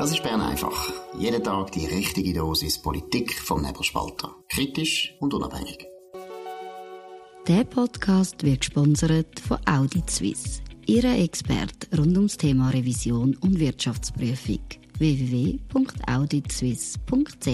Das ist Bern einfach. Jeden Tag die richtige Dosis Politik vom Nebelspalter. Kritisch und unabhängig. Der Podcast wird gesponsert von Audit Suisse, Ihrer Experte rund ums Thema Revision und Wirtschaftsprüfung. www.auditsuisse.ch.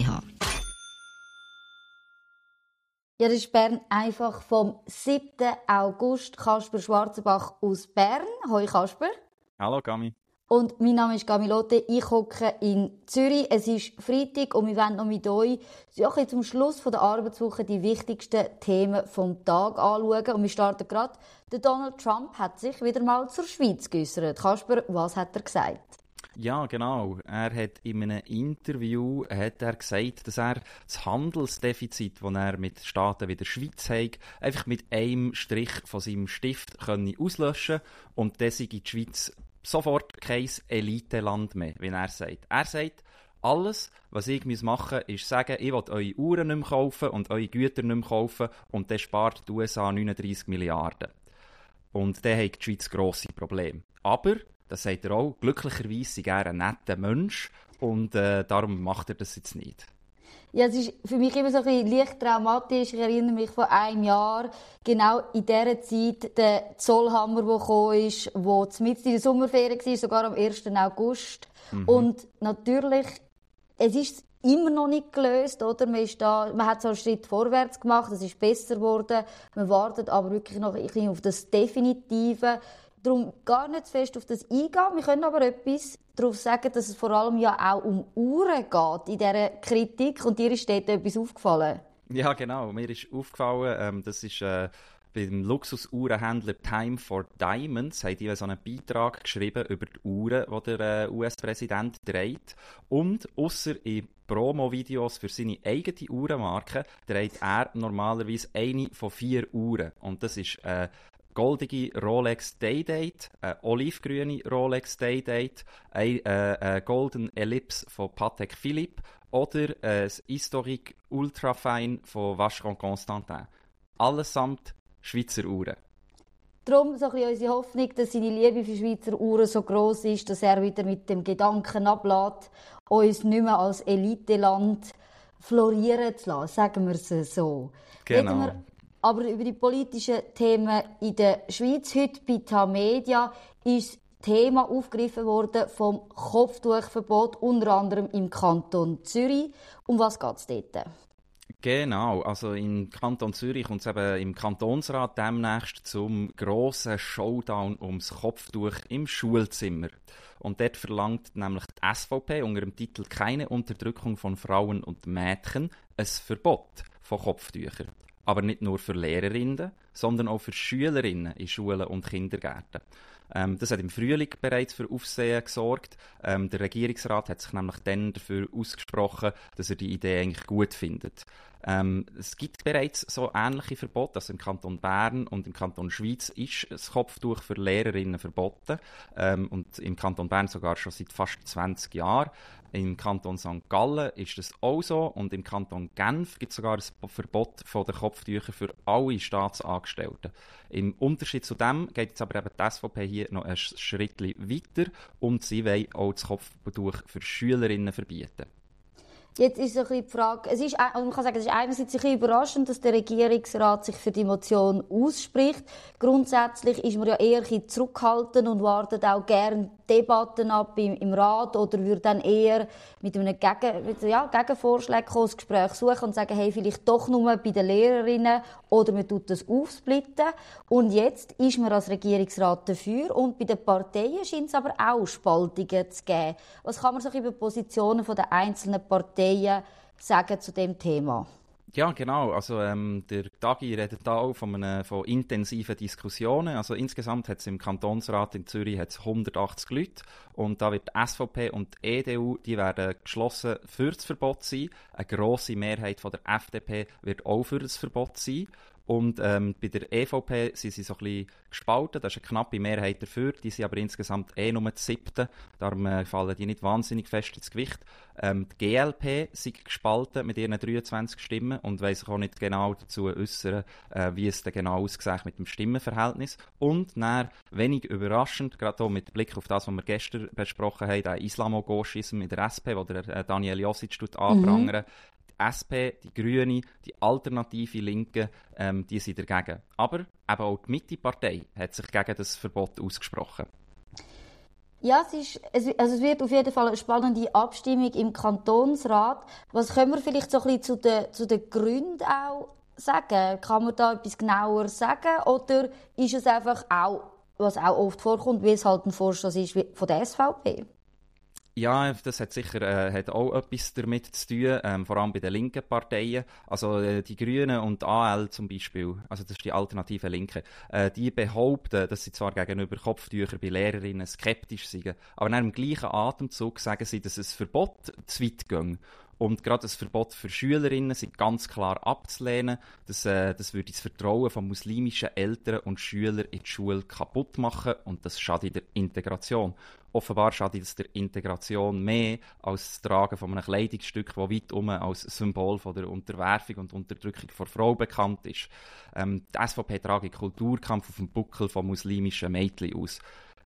Ja, das ist Bern einfach vom 7. August. Kasper Schwarzenbach aus Bern. Hoi Kasper. Hallo Gami. Und mein Name ist Gamilotte, ich hocke in Zürich. Es ist Freitag und wir wollen noch mit euch zum Schluss der Arbeitswoche die wichtigsten Themen vom Tag anschauen. Und wir starten gerade. Der Donald Trump hat sich wieder mal zur Schweiz geäussert. Kasper, was hat er gesagt? Ja, genau. Er hat in einem Interview gesagt, dass er das Handelsdefizit, das er mit Staaten wie der Schweiz hat, einfach mit einem Strich von seinem Stift auslöschen könne. Und dann sei die Schweiz sofort kein Eliteland mehr, wie er sagt. Er sagt, alles, was ich machen muss, ist sagen, ich will eure Uhren nicht mehr kaufen und eure Güter nicht mehr kaufen und dann spart die USA 39 Milliarden. Und dann hat die Schweiz grosse Probleme. Aber, das sagt er auch, glücklicherweise sei er ein netter Mensch und darum macht er das jetzt nicht. Ja, es ist für mich immer so ein bisschen leicht traumatisch. Ich erinnere mich von einem Jahr, genau in dieser Zeit, der Zollhammer, der gekommen ist, wo mitten in der Sommerferien war, sogar am 1. August. Und natürlich, es ist immer noch nicht gelöst, oder? Man hat so einen Schritt vorwärts gemacht, es ist besser geworden. Man wartet aber wirklich noch ein bisschen auf das Definitive. Darum gar nicht zu fest auf das eingehen. Wir können aber etwas darauf sagen, dass es vor allem ja auch um Uhren geht in dieser Kritik. Und dir ist dort etwas aufgefallen? Ja, genau. Mir ist aufgefallen, das ist beim Luxusuhrenhändler Time for Diamonds, haben die so einen Beitrag geschrieben über die Uhren, die der US-Präsident trägt. Und ausser in Promo-Videos für seine eigene Uhrenmarke trägt er normalerweise eine von 4 Uhren. Und das ist goldige Rolex Day-Date, olivgrüne Rolex Day-Date, ein Golden Ellipse von Patek Philippe oder das Historique Ultrafine von Vacheron Constantin. Allesamt Schweizer Uhren. Darum so ein bisschen unsere Hoffnung, dass seine Liebe für Schweizer Uhren so gross ist, dass er wieder mit dem Gedanken ablässt, uns nicht mehr als Eliteland florieren zu lassen, sagen wir es so. Genau. Aber über die politischen Themen in der Schweiz. Heute bei Tamedia ist das Thema aufgegriffen worden vom Kopftuchverbot, unter anderem im Kanton Zürich. Um was geht es dort? Genau, also im Kanton Zürich kommt es eben im Kantonsrat demnächst zum grossen Showdown ums Kopftuch im Schulzimmer. Und dort verlangt nämlich die SVP unter dem Titel «Keine Unterdrückung von Frauen und Mädchen» ein Verbot von Kopftüchern. Aber nicht nur für Lehrerinnen, sondern auch für Schülerinnen in Schulen und Kindergärten. Das hat im Frühling bereits für Aufsehen gesorgt. Der Regierungsrat hat sich nämlich dann dafür ausgesprochen, dass er die Idee eigentlich gut findet. Es gibt bereits so ähnliche Verbote, also im Kanton Bern und im Kanton Schweiz ist das Kopftuch für Lehrerinnen verboten und im Kanton Bern sogar schon seit fast 20 Jahren. Im Kanton St. Gallen ist das auch so und im Kanton Genf gibt es sogar ein Verbot von den Kopftüchern für alle Staatsangestellten. Im Unterschied zu dem geht jetzt aber eben die SVP hier noch ein Schritt weiter und sie will auch das Kopftuch für Schülerinnen verbieten. Jetzt ist so ein bisschen die Frage, man kann sagen, es ist einerseits ein bisschen überraschend, dass der Regierungsrat sich für die Motion ausspricht. Grundsätzlich ist man ja eher ein bisschen zurückhaltend und wartet auch gerne Debatten ab im Rat oder würde dann eher mit einem Gegenvorschlag kommen, das Gespräch suchen und sagen, hey, vielleicht doch nur bei den Lehrerinnen oder man tut das aufsplitten. Und jetzt ist man als Regierungsrat dafür und bei den Parteien scheint es aber auch Spaltungen zu geben. Was kann man sich über Positionen der einzelnen Parteien sagen zu dem Thema? Ja, genau. Also der Tagi redet da auch von intensiven Diskussionen. Also insgesamt hat es im Kantonsrat in Zürich 180 Leute und da wird die SVP und die EDU, die werden geschlossen für das Verbot sein. Eine grosse Mehrheit von der FDP wird auch für das Verbot sein. Und bei der EVP sind sie so ein bisschen gespalten. Da ist eine knappe Mehrheit dafür. Die sind aber insgesamt nur die 7. Darum fallen die nicht wahnsinnig fest ins Gewicht. Die GLP sind gespalten mit ihren 23 Stimmen und weiss sich auch nicht genau dazu äußern, wie es denn genau aussieht mit dem Stimmenverhältnis. Und dann, wenig überraschend, gerade auch mit Blick auf das, was wir gestern besprochen haben, der Islamogoschism in der SP, wo der Daniel Josic anprangert. Die SP, die Grüne, die alternative Linke, die sind dagegen. Aber eben auch die Mitte-Partei hat sich gegen das Verbot ausgesprochen. Ja, es wird auf jeden Fall eine spannende Abstimmung im Kantonsrat. Was können wir vielleicht so ein bisschen zu den Gründen auch sagen? Kann man da etwas genauer sagen? Oder ist es einfach auch, was auch oft vorkommt, wie es halt ein Vorstoß ist von der SVP? Ja, das hat sicher hat auch etwas damit zu tun, vor allem bei den linken Parteien. Also die Grünen und die AL zum Beispiel, also das ist die alternative Linke, die behaupten, dass sie zwar gegenüber Kopftüchern bei Lehrerinnen skeptisch sind, aber in einem gleichen Atemzug sagen sie, dass ein Verbot zu weit geht. Und gerade das Verbot für Schülerinnen sind ganz klar abzulehnen. Das würde das Vertrauen von muslimischen Eltern und Schülern in die Schule kaputt machen und das schadet der Integration. Offenbar schadet es der Integration mehr als das Tragen von einem Kleidungsstück, das weit als Symbol von der Unterwerfung und Unterdrückung von Frau bekannt ist. Die SVP trage Kulturkampf auf dem Buckel von muslimischen Mädchen aus.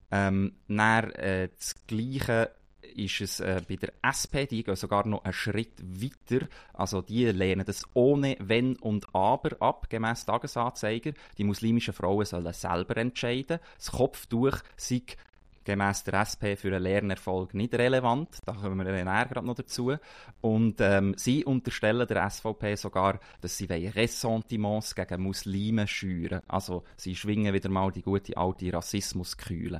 Das Gleiche ist es bei der SP, die gehen sogar noch einen Schritt weiter. Also die lehnen das ohne Wenn und Aber ab, gemäss Tagesanzeiger. Die muslimischen Frauen sollen selber entscheiden. Das Kopftuch sei gemäss der SP für einen Lernerfolg nicht relevant. Da kommen wir dann gerade noch dazu. Und sie unterstellen der SVP sogar, dass sie Ressentiments gegen Muslime schüren. Also sie schwingen wieder mal die gute alte Rassismuskühle.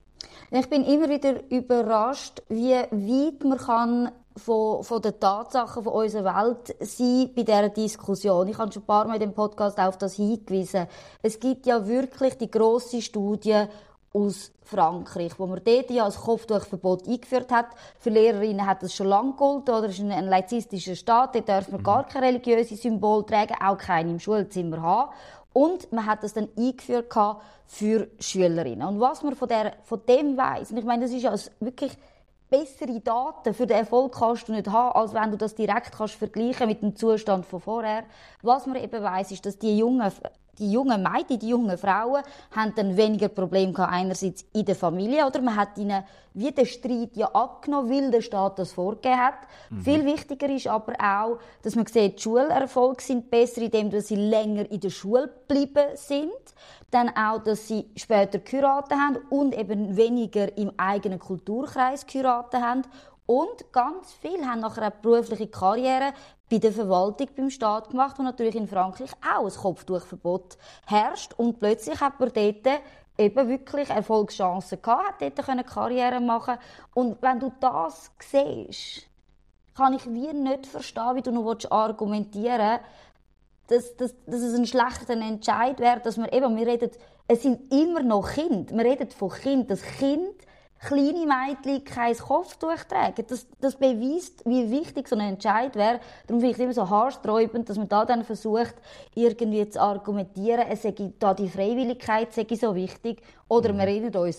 Ich bin immer wieder überrascht, wie weit man kann von den Tatsachen von unserer Welt sein bei dieser Diskussion. Ich habe schon ein paar Mal in dem Podcast auf das hingewiesen. Es gibt ja wirklich die grosse Studie aus Frankreich, wo man dort ja als Kopftuchverbot eingeführt hat. Für Lehrerinnen hat das schon lange gegolten, oder es ist ein laizistischer Staat, dort darf man gar keine religiösen Symbole tragen, auch keine im Schulzimmer haben. Und man hat das dann eingeführt für Schülerinnen. Und was man von dem weiss, und ich meine, das ist ja wirklich bessere Daten für den Erfolg kannst du nicht haben, als wenn du das direkt kannst vergleichen mit dem Zustand von vorher. Was man eben weiss, ist, dass die jungen Mädchen, die jungen Frauen, haben dann weniger Probleme gehabt, einerseits in der Familie, oder man hat ihnen wie den Streit ja abgenommen, weil der Staat das vorgegeben hat. Viel wichtiger ist aber auch, dass man sieht, die Schulerfolge sind besser, indem sie länger in der Schule geblieben sind. Dann auch, dass sie später geheiratet haben und eben weniger im eigenen Kulturkreis geheiratet haben. Und ganz viele haben nachher eine berufliche Karriere bei der Verwaltung, beim Staat gemacht, wo natürlich in Frankreich auch ein Kopftuchverbot herrscht. Und plötzlich hat man dort eben wirklich Erfolgschancen gehabt, hat dort Karriere machen. Und wenn du das siehst, kann ich wie nicht verstehen, wie du noch argumentieren willst, dass es ein schlechter Entscheid wäre, dass wir reden, es sind immer noch Kinder. Wir reden von Kind, das Kind, kleine Mädchen kein Kopftuch tragen. Das beweist, wie wichtig so ein Entscheid wäre. Darum finde ich es immer so haarsträubend, dass man da dann versucht, irgendwie zu argumentieren, es sei da die Freiwilligkeit sei so wichtig. Oder wir erinnern uns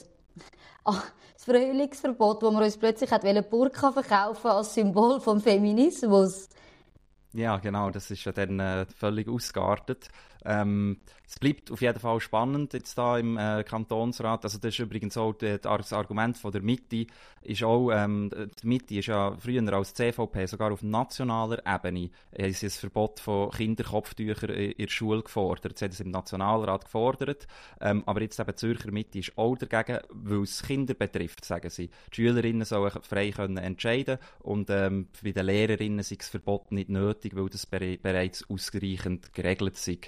an das Frühlingsverbot, wo wir uns plötzlich Burka verkaufen als Symbol vom Feminismus. Ja, genau, das ist ja dann völlig ausgeartet. Es bleibt auf jeden Fall spannend jetzt da im Kantonsrat. Also das ist übrigens auch das Argument von der Mitte. Ist auch, die Mitte ist ja früher als CVP sogar auf nationaler Ebene ein Verbot von Kinderkopftüchern in der Schule gefordert. Sie hat es im Nationalrat gefordert. Aber jetzt eben die Zürcher Mitte ist auch dagegen, weil es Kinder betrifft, sagen sie. Die Schülerinnen sollen frei können entscheiden und bei den Lehrerinnen ist das Verbot nicht nötig, weil das bereits ausreichend geregelt ist.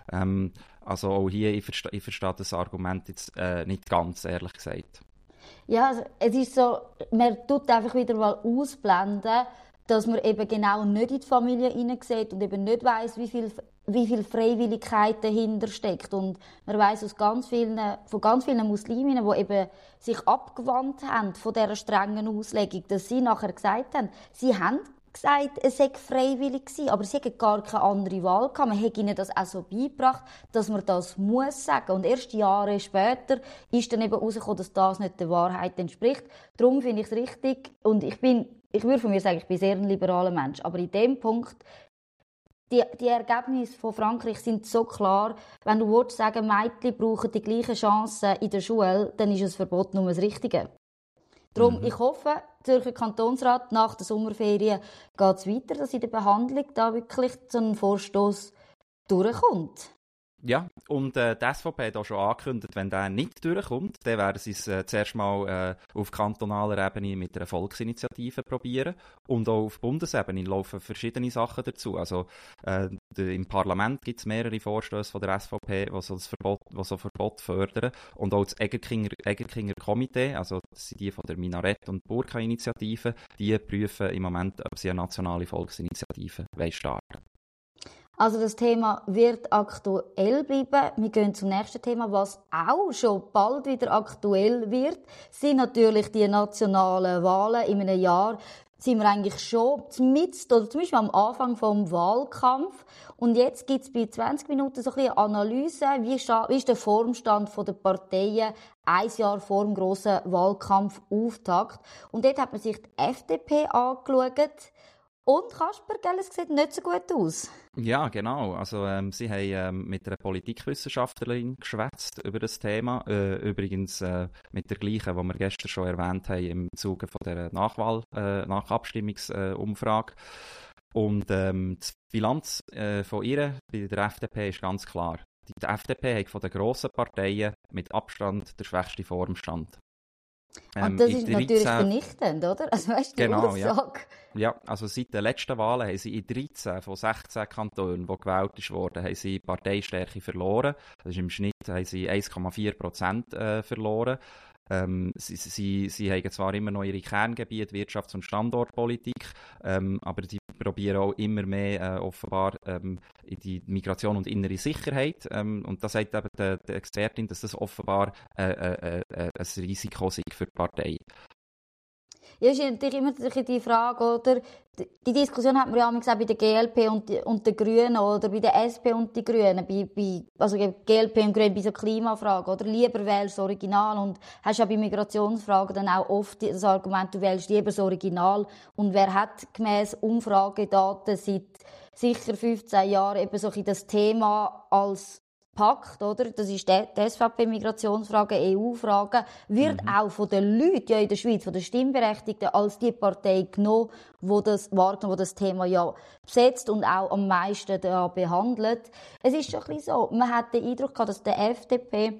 Also auch hier, ich verstehe das Argument jetzt nicht ganz, ehrlich gesagt. Ja, also es ist so, man tut einfach wieder mal ausblenden, dass man eben genau nicht in die Familie hineinsieht und eben nicht weiss, wie viel Freiwilligkeit dahinter steckt. Und man weiss von ganz vielen Musliminnen, die eben sich abgewandt haben von dieser strengen Auslegung, dass sie nachher gesagt haben, sie haben gesagt, es sei freiwillig gewesen, aber sie hätten gar keine andere Wahl gehabt. Man hätte ihnen das auch so beigebracht, dass man das muss sagen. Und erst Jahre später ist dann eben herausgekommen, dass das nicht der Wahrheit entspricht. Darum finde ich es richtig. Und ich würde von mir sagen, ich bin sehr ein liberaler Mensch. Aber in dem Punkt, die Ergebnisse von Frankreich sind so klar. Wenn du willst sagen, Mädchen brauchen die gleichen Chancen in der Schule, dann ist das Verbot nur das Richtige. Darum, ich hoffe, Zürcher Kantonsrat, nach der Sommerferien geht es weiter, dass in der Behandlung da wirklich so ein Vorstoss durchkommt. Ja, und die SVP hat auch schon angekündigt, wenn der nicht durchkommt, dann werden sie es zuerst mal auf kantonaler Ebene mit einer Volksinitiative probieren. Und auch auf Bundesebene laufen verschiedene Sachen dazu. Also im Parlament gibt es mehrere Vorstöße von der SVP, die so Verbot fördern. Und auch das Egerkinger Komitee, also das sind die von der Minarett- und Burka-Initiative, die prüfen im Moment, ob sie eine nationale Volksinitiative starten wollen. Also das Thema wird aktuell bleiben. Wir gehen zum nächsten Thema, was auch schon bald wieder aktuell wird, sind natürlich die nationalen Wahlen. In einem Jahr sind wir eigentlich schon mitten, oder zum Beispiel am Anfang vom Wahlkampf. Und jetzt gibt es bei 20 Minuten so ein bisschen Analyse, wie ist der Formstand der Parteien ein Jahr vor dem grossen Wahlkampfauftakt. Und dort hat man sich die FDP angeschaut. Und Kasper, gell, es sieht nicht so gut aus. Ja, genau. Also, sie haben mit einer Politikwissenschaftlerin geschwätzt über das Thema. Übrigens mit der gleichen, die wir gestern schon erwähnt haben im Zuge von der Nachabstimmungsumfrage. Und die Bilanz von ihr bei der FDP ist ganz klar. Die FDP hat von den grossen Parteien mit Abstand der schwächste Formstand. Und das ist natürlich vernichtend, oder? Also weißt du, die Aussage. Ja, also seit den letzten Wahlen haben sie in 13 von 16 Kantonen, die gewählt wurden, haben sie Parteistärke verloren. Das ist im Schnitt haben sie 1,4% verloren. Sie haben zwar immer noch ihre Kerngebiete, Wirtschafts- und Standortpolitik, aber sie probieren auch immer mehr offenbar in die Migration und innere Sicherheit. Und da sagt eben die Expertin, dass das offenbar ein Risiko ist für die Partei. Ja, ist natürlich immer die Frage, oder? Die Diskussion hat man ja auch bei der GLP und den Grünen oder bei der SP und den Grünen. Also GLP und Grünen bei so Klimafragen, oder? Lieber wählst du das Original und hast ja bei Migrationsfragen dann auch oft das Argument, du wählst lieber das Original. Und wer hat gemäss Umfragedaten seit sicher 15 Jahren eben so das Thema als Pakt, oder? Das ist die SVP-Migrationsfrage, EU-Frage, wird auch von den Leuten ja in der Schweiz, von den Stimmberechtigten, als die Partei genommen, wo das Thema ja besetzt und auch am meisten da behandelt. Es ist schon ein bisschen so, man hat den Eindruck gehabt, dass der FDP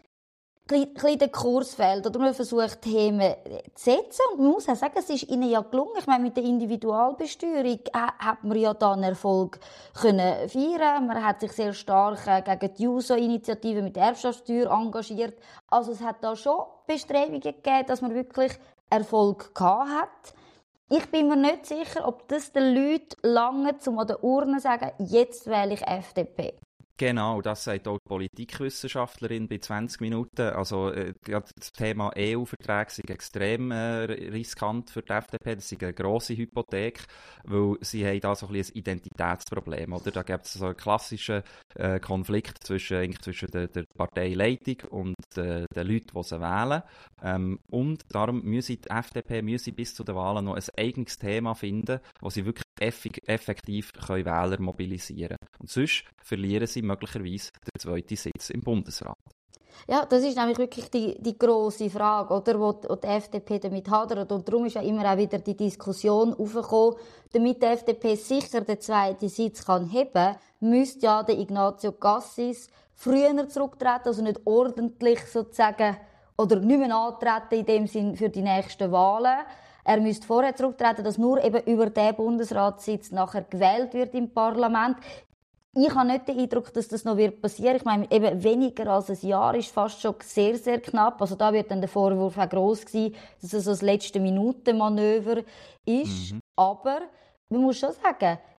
ein bisschen der Kurs fehlt, oder man versucht, Themen zu setzen. Und man muss auch sagen, es ist ihnen ja gelungen. Ich meine, mit der Individualbesteuerung hat man ja da einen Erfolg können feiern. Man hat sich sehr stark gegen die JUSO-Initiative mit der Erbschaftssteuer engagiert. Also es hat da schon Bestrebungen gegeben, dass man wirklich Erfolg gehabt hat. Ich bin mir nicht sicher, ob das den Leuten lange um an der Urne sagen, jetzt wähle ich FDP. Genau, das sagt auch die Politikwissenschaftlerin bei 20 Minuten. Also das Thema EU-Verträge ist extrem riskant für die FDP. Das ist eine grosse Hypothek, weil sie haben da so ein bisschen ein Identitätsproblem. Oder? Da gibt es so einen klassischen Konflikt zwischen der Parteileitung und den Leuten, die sie wählen. Und darum müsse die FDP bis zu den Wahlen noch ein eigenes Thema finden, wo sie wirklich effektiv Wähler mobilisieren können. Und sonst verlieren sie möglicherweise den zweiten Sitz im Bundesrat. Ja, das ist nämlich wirklich die grosse Frage, oder, wo die FDP damit hadert. Und darum ist ja immer auch wieder die Diskussion aufgekommen, damit die FDP sicher den zweiten Sitz kann heben, müsste ja der Ignazio Cassis früher zurücktreten, also nicht ordentlich sozusagen, oder nicht mehr antreten in dem Sinn für die nächsten Wahlen. Er müsste vorher zurücktreten, dass nur eben über den Bundesratssitz nachher gewählt wird im Parlament. Ich habe nicht den Eindruck, dass das noch passieren wird. Ich meine, eben weniger als ein Jahr ist fast schon sehr, sehr knapp. Also da wird dann der Vorwurf auch gross sein, dass es so das letzte Minutenmanöver ist. Aber man muss schon sagen,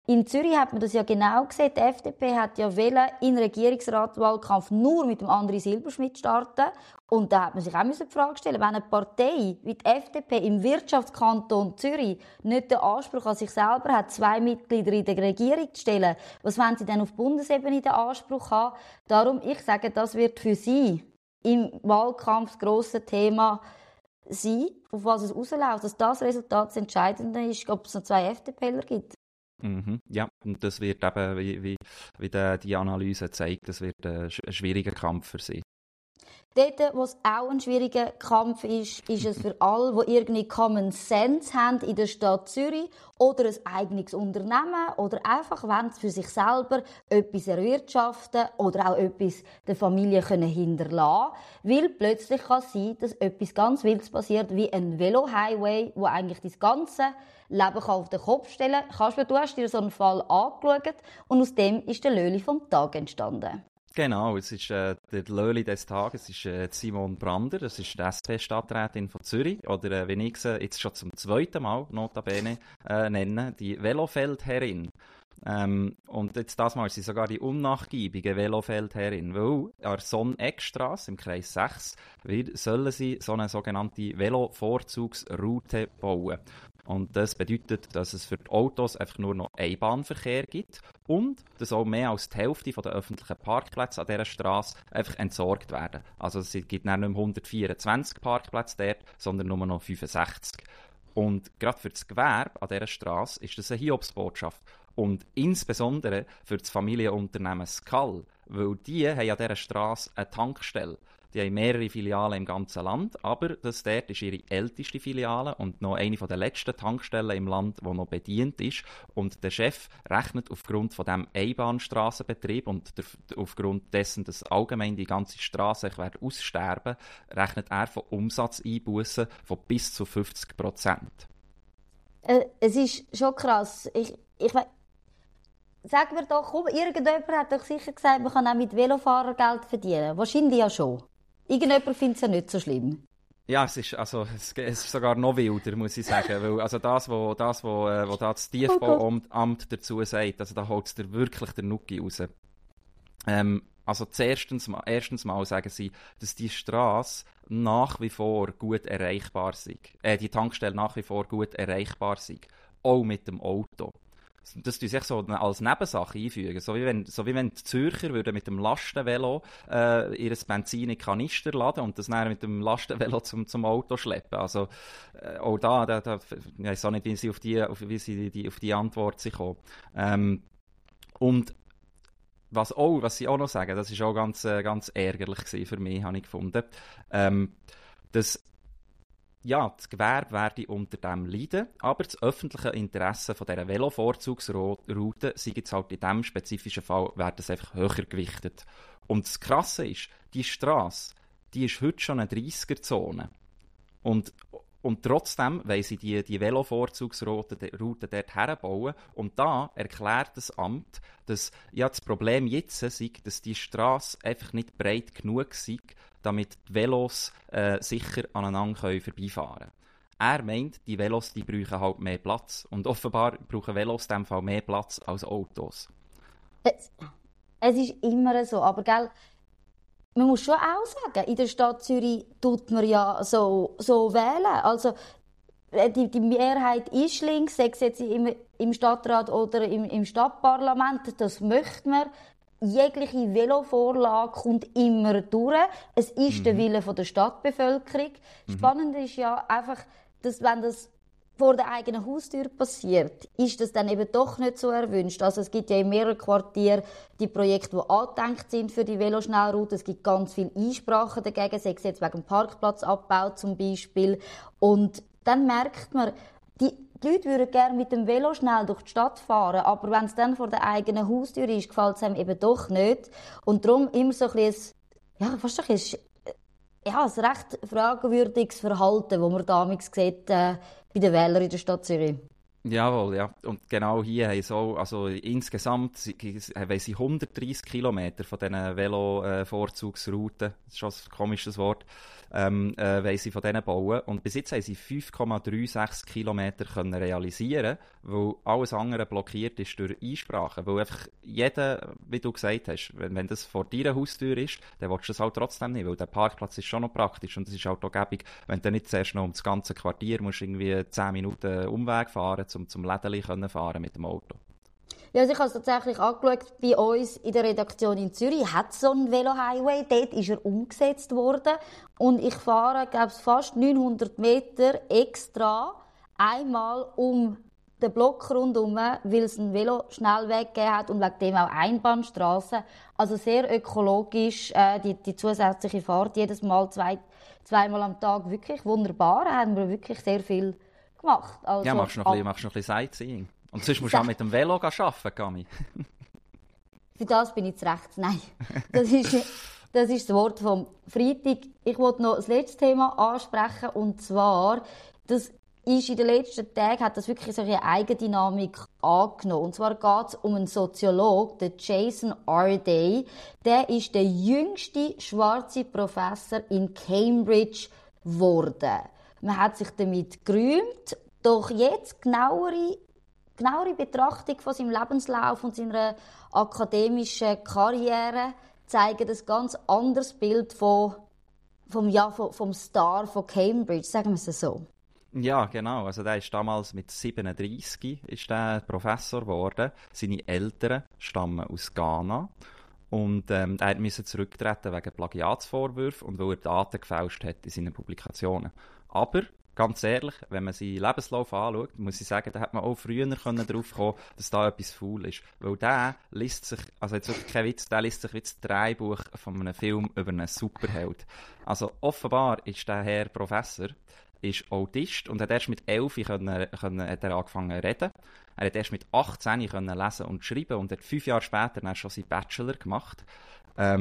In Zürich hat man das ja genau gesehen. Die FDP hat ja wollen in den Regierungsratswahlkampf nur mit dem André Silberschmidt starten. Und da hat man sich auch die Frage stellen, wenn eine Partei wie die FDP im Wirtschaftskanton Zürich nicht den Anspruch an sich selber hat, 2 Mitglieder in der Regierung zu stellen, was wollen sie denn auf Bundesebene den Anspruch haben? Darum, ich sage, das wird für sie im Wahlkampf das grosse Thema sein, auf was es rausläuft. Dass das Resultat das Entscheidende ist, ob es noch 2 FDPler gibt. Ja, und das wird eben, wie die Analyse zeigt, das wird ein schwieriger Kampf für sie. Dort, wo es auch ein schwieriger Kampf ist, ist es für alle, die irgendwie Common Sense haben in der Stadt Zürich oder ein eigenes Unternehmen oder einfach wollen für sich selber etwas erwirtschaften oder auch etwas der Familie hinterlassen können. Weil plötzlich kann es sein, dass etwas ganz Wildes passiert, wie ein Velo-Highway, wo eigentlich das ganze Leben auf den Kopf stellen kann. Du hast dir so einen Fall angeschaut und aus dem ist der Löli vom Tag entstanden. Genau, es ist der Löli des Tages, es ist Simone Brander, das ist die SP-Stadträtin von Zürich, oder wie ich sie jetzt schon zum 2. Mal, notabene, nenne, die Velofeldherrin. Und jetzt das Mal ist sie sogar die unnachgiebige Velofeldherrin, weil an der Sonneneckstrasse im Kreis 6 sollen sie so eine sogenannte Velo-Vorzugsroute bauen. Und das bedeutet, dass es für die Autos einfach nur noch Einbahnverkehr gibt und dass auch mehr als die Hälfte der öffentlichen Parkplätze an dieser Strasse einfach entsorgt werden. Also es gibt nicht mehr 124 Parkplätze dort, sondern nur noch 65. Und gerade für das Gewerbe an dieser Strasse ist das eine Hiobsbotschaft. Und insbesondere für das Familienunternehmen Skal, weil die haben an dieser Strasse eine Tankstelle. Die haben mehrere Filialen im ganzen Land, aber das dort ist ihre älteste Filiale und noch eine der letzten Tankstellen im Land, die noch bedient ist. Und der Chef rechnet aufgrund von diesem Einbahnstrassenbetrieb und aufgrund dessen, dass allgemein die ganze Strasse aussterben, rechnet er von Umsatzeinbußen von bis zu 50%. Es ist schon krass. Sag mir doch, komm, irgendjemand hat doch sicher gesagt, man kann auch mit Velofahrern Geld verdienen. Wahrscheinlich ja schon. Irgendjemand findet es ja nicht so schlimm. Ja, es ist sogar noch wilder, muss ich sagen. Weil, also wo das Tiefbauamt dazu sagt, also da holt es dir wirklich der Nucki raus. Also erstens mal sagen sie, dass die Strasse nach wie vor gut erreichbar sei. Die Tankstelle nach wie vor gut erreichbar sei. Auch mit dem Auto. Das tun sich so als Nebensache einfügen. So wie wenn die Zürcher würden mit dem Lastenvelo ihr Benzin in Kanister laden und das dann mit dem Lastenvelo zum Auto schleppen. Also auch da ich weiss auch nicht, wie sie auf die Antwort kommen. Und was sie auch noch sagen, das ist auch ganz ärgerlich für mich, habe ich gefunden, dass das Gewerbe werde unter dem leiden, aber das öffentliche Interesse von dieser Velo-Vorzugsroute sei jetzt halt in diesem spezifischen Fall wird das einfach höher gewichtet. Und das Krasse ist, die Strasse, die ist heute schon eine 30er-Zone. Und trotzdem wollen sie die Velo-Vorzugsroute dort herbauen. Und da erklärt das Amt, dass das Problem jetzt sei, dass die Strasse einfach nicht breit genug sei, damit die Velos sicher aneinander vorbeifahren können. Er meint, die Velos die brauchen halt mehr Platz. Und offenbar brauchen Velos in diesem Fall mehr Platz als Autos. Es ist immer so, aber gell, man muss schon auch sagen, in der Stadt Zürich tut man ja so wählen. Also die Mehrheit ist links, sei es jetzt im Stadtrat oder im Stadtparlament, das möchte man. Jegliche Velovorlage kommt immer durch. Es ist der Wille der Stadtbevölkerung. Spannend ist ja einfach, dass wenn das vor der eigenen Haustür passiert, ist das dann eben doch nicht so erwünscht. Also es gibt ja in mehreren Quartieren die Projekte, die angedenkt sind für die Veloschnellroute. Es gibt ganz viele Einsprachen dagegen, sei es jetzt wegen dem Parkplatzabbau zum Beispiel. Und dann merkt man, die Leute würden gerne mit dem Velo schnell durch die Stadt fahren, aber wenn es dann vor der eigenen Haustür ist, gefällt es einem eben doch nicht. Und darum immer so ein bisschen, ein recht fragwürdiges Verhalten, das man damals sieht bei den Wählern in der Stadt Zürich. Jawohl, ja. Und genau hier haben so, also insgesamt wollen sie 130 Kilometer von diesen Velo-Vorzugsrouten, das ist schon ein komisches Wort, wollen sie von denen bauen. Und bis jetzt haben sie 5,36 Kilometer können realisieren, weil alles andere blockiert ist durch Einsprachen. Weil einfach jeder, wie du gesagt hast, wenn das vor deiner Haustür ist, dann willst du das halt trotzdem nicht, weil der Parkplatz ist schon noch praktisch und es ist halt auch gäbig, wenn du nicht zuerst noch um das ganze Quartier musst irgendwie 10 Minuten Umweg fahren, zum Lädeli können fahren mit dem Auto. Ja, also ich habe es tatsächlich angeschaut, bei uns in der Redaktion in Zürich hat es so einen Velo-Highway, dort ist er umgesetzt worden und ich fahre, glaube ich, fast 900 Meter extra einmal um den Block rundherum, weil es einen Velo-Schnellweg gegeben hat und wegen dem auch Einbahnstrassen. Also sehr ökologisch, die zusätzliche Fahrt jedes Mal zweimal am Tag, wirklich wunderbar, da haben wir wirklich sehr viel gemacht. Also, ja, machst du noch ein bisschen Sightseeing. Und sonst musst du auch mit dem Velo arbeiten, Gami. Für das bin ich zu rechts. Nein, das ist das Wort vom Freitag. Ich wollte noch das letzte Thema ansprechen, und zwar, das ist in den letzten Tagen, hat das wirklich so eine Eigendynamik angenommen. Und zwar geht es um einen Soziologen, den Jason Arday. Der ist der jüngste schwarze Professor in Cambridge geworden. Man hat sich damit gerühmt, doch jetzt genauere Betrachtung von seinem Lebenslauf und seiner akademischen Karriere zeigen ein ganz anderes Bild vom Star von Cambridge, sagen wir es so. Ja, genau. Also der ist damals mit 37 ist der Professor geworden. Seine Eltern stammen aus Ghana. Und er musste zurücktreten wegen Plagiatsvorwürfen und weil er Daten gefälscht hat in seinen Publikationen. Aber ganz ehrlich, wenn man seinen Lebenslauf anschaut, muss ich sagen, da hat man auch früher darauf kommen, dass da etwas faul ist. Weil der liest sich, also jetzt wirklich kein Witz, der liest sich wie das Drehbuch von einem Film über einen Superheld. Also offenbar ist der Herr Professor ist Autist und hat erst mit 11 hat er angefangen zu reden. Er hat erst mit 18 können lesen und schreiben und hat 5 Jahre später dann schon seinen Bachelor gemacht. Er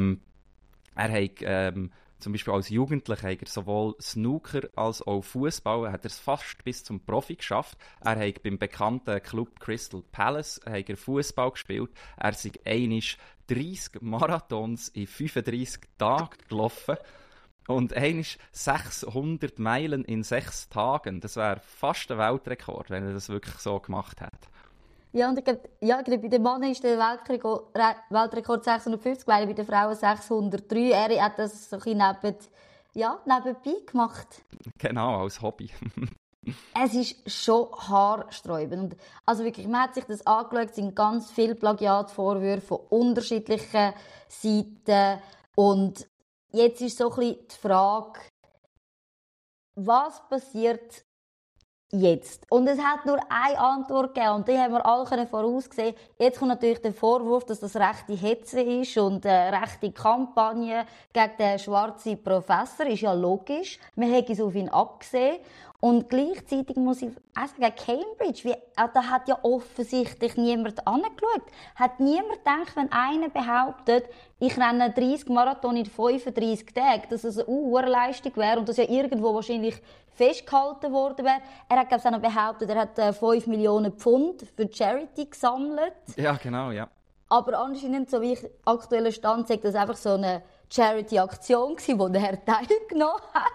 hat zum Beispiel als Jugendlicher hat er sowohl Snooker als auch Fußball hat er es fast bis zum Profi geschafft. Er hat beim bekannten Club Crystal Palace Fußball gespielt. Er ist einmal 30 Marathons in 35 Tagen gelaufen. Und einmal 600 Meilen in 6 Tagen. Das wäre fast ein Weltrekord, wenn er das wirklich so gemacht hat. Ja, und ich glaube, bei den Männern ist der Weltrekord 650 Meilen, bei den Frauen 603. Er hat das so ein bisschen nebenbei gemacht. Genau, als Hobby. Es ist schon haarsträubend. Und also wirklich, man hat sich das angeschaut, es sind ganz viele Plagiatvorwürfe von unterschiedlichen Seiten. Und jetzt ist so ein bisschen die Frage, was passiert jetzt? Und es hat nur eine Antwort gegeben und die haben wir alle voraussehen. Jetzt kommt natürlich der Vorwurf, dass das rechte Hetze ist und eine rechte Kampagne gegen den schwarzen Professor. Ist ja logisch. Man hat es auf ihn abgesehen. Und gleichzeitig muss ich auch sagen, Cambridge, da hat ja offensichtlich niemand angeschaut. Hat niemand gedacht, wenn einer behauptet, ich renne 30 Marathon in 35 Tagen, dass das eine Urleistung wäre und dass ja irgendwo wahrscheinlich festgehalten worden wäre. Er hat, glaube ich, auch noch behauptet, er hat 5 Millionen Pfund für Charity gesammelt. Ja, genau, ja. Aber anscheinend, so wie ich aktuellen Stand sage, das einfach so eine Charity-Aktion gewesen, wo er teilgenommen hat.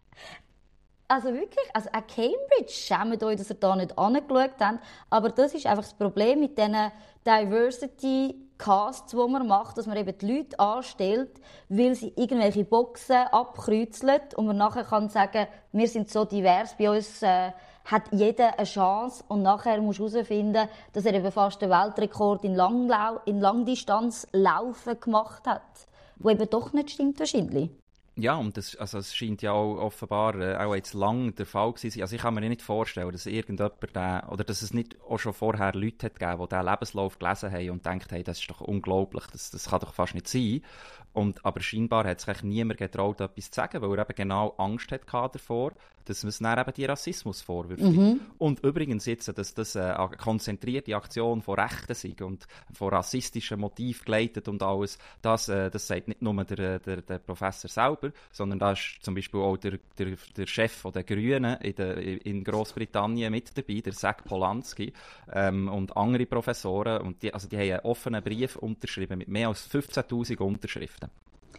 Also wirklich, also auch Cambridge, schämt euch, dass ihr da nicht angeschaut habt. Aber das ist einfach das Problem mit diesen Diversity-Casts, die man macht, dass man eben die Leute anstellt, weil sie irgendwelche Boxen abkreuzeln und man nachher kann sagen, wir sind so divers, bei uns hat jeder eine Chance und nachher musst du herausfinden, dass er eben fast den Weltrekord in Langdistanzlaufen gemacht hat. Wo eben doch nicht stimmt wahrscheinlich. Ja, und es scheint ja auch offenbar auch jetzt lang der Fall gewesen sein. Also ich kann mir nicht vorstellen, dass irgendjemand oder dass es nicht auch schon vorher Leute hat gegeben, die diesen Lebenslauf gelesen haben und gedacht haben, das ist doch unglaublich, das kann doch fast nicht sein. Aber scheinbar hat sich niemand getraut, etwas zu sagen, weil er eben genau Angst hatte davor, dass es dann eben die Rassismusvorwürfe gibt. Und übrigens jetzt, dass das eine konzentrierte Aktion von Rechten ist und von rassistischen Motiven geleitet und alles, das sagt nicht nur der Professor selber, sondern da ist zum Beispiel auch der Chef der Grünen in Großbritannien mit dabei, der Zach Polanski, und andere Professoren. Und die haben einen offenen Brief unterschrieben mit mehr als 15'000 Unterschriften.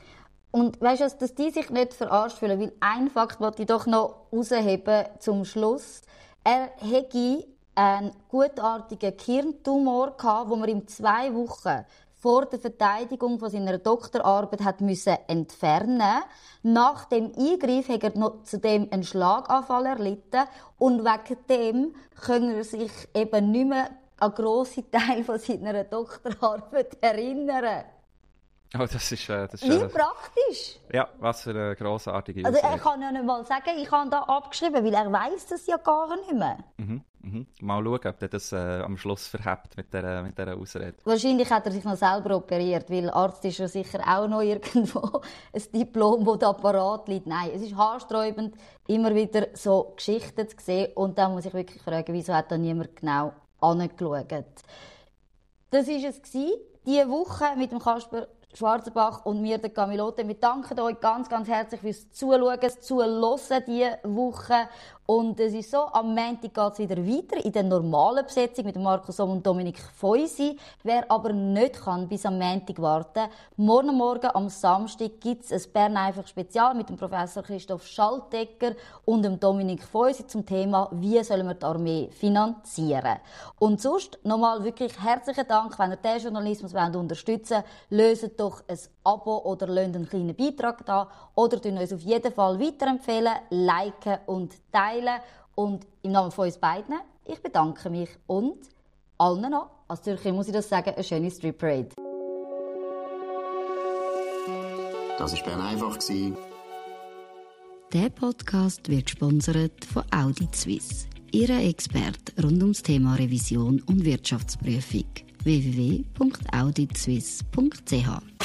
Und weißt du, dass die sich nicht verarscht fühlen, weil ein Fakt wollte ich doch noch herausheben zum Schluss. Er hätte einen gutartigen Hirntumor gehabt, den man ihm 2 Wochen vor der Verteidigung von seiner Doktorarbeit hat müssen entfernen. Nach dem Eingriff hat er noch zudem einen Schlaganfall erlitten und wegen dem kann er sich eben nicht mehr an grosse Teile von seiner Doktorarbeit erinnern. Oh, das ist wie praktisch. Ja, was für eine grossartige Also Aussage. er kann ja nicht mal sagen, ich habe da abgeschrieben, weil er weiss das ja gar nicht mehr. Mal schauen, ob er das am Schluss verhebt mit dieser Ausrede. Wahrscheinlich hat er sich noch selber operiert, weil Arzt ist ja sicher auch noch irgendwo ein Diplom, das da parat liegt. Nein, es ist haarsträubend, immer wieder so Geschichten zu sehen. Und da muss ich wirklich fragen, wieso hat da niemand genau angeschaut. Das war es, diese Woche mit dem Kasper Schwarzenbach und mir, der Camilote. Wir danken euch ganz, ganz herzlich fürs Zuschauen, das Zuhören diese Woche. Und es ist so, am Montag geht es wieder weiter in der normalen Besetzung mit Markus Somm und Dominik Feusi. Wer aber nicht kann, bis am Montag warten, morgen am Samstag gibt es ein Bern einfach Spezial mit dem Professor Christoph Schaltegger und dem Dominik Feusi zum Thema, wie sollen wir die Armee finanzieren. Und sonst nochmal wirklich herzlichen Dank, wenn ihr den Journalismus unterstützen wollt, löst doch ein Abo oder lasst einen kleinen Beitrag da oder tun uns auf jeden Fall weiterempfehlen, liken und teilen. Und im Namen von uns beiden, ich bedanke mich und allen noch, als Zürcher muss ich das sagen, eine schöne Street Parade. Das war Bern einfach. Der Podcast wird gesponsert von Audit Suisse, Ihre Experte rund ums Thema Revision und Wirtschaftsprüfung. www.auditsuisse.ch